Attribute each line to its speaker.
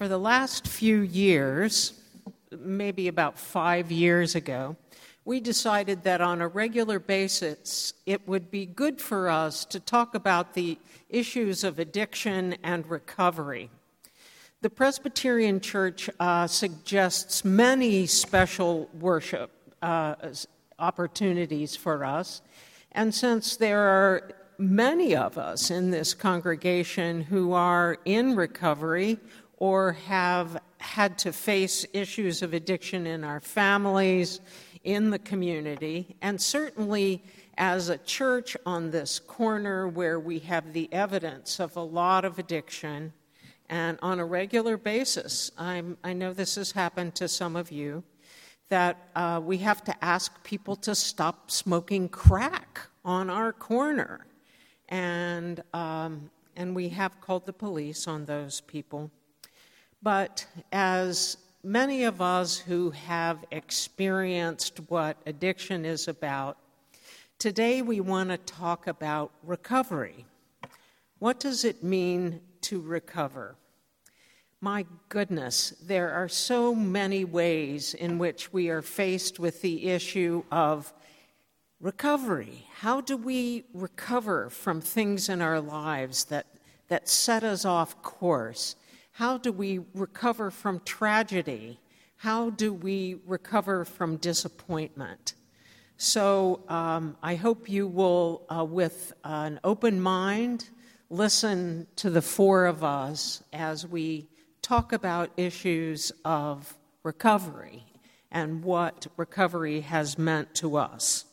Speaker 1: For the last few years, maybe about 5 years ago, we decided that on a regular basis it would be good for us to talk about the issues of addiction and recovery. The Presbyterian Church suggests many special worship opportunities for us, and since there are many of us in this congregation who are in recovery or have had to face issues of addiction in our families, in the community, and certainly as a church on this corner where we have the evidence of a lot of addiction, and on a regular basis, I know this has happened to some of you, that we have to ask people to stop smoking crack on our corner. And we have called the police on those people. But as many of us who have experienced what addiction is about, today we want to talk about recovery. What does it mean to recover? My goodness, there are so many ways in which we are faced with the issue of recovery. How do we recover from things in our lives that set us off course? How do we recover from tragedy? How do we recover from disappointment? So I hope you will, with an open mind, listen to the four of us as we talk about issues of recovery and what recovery has meant to us.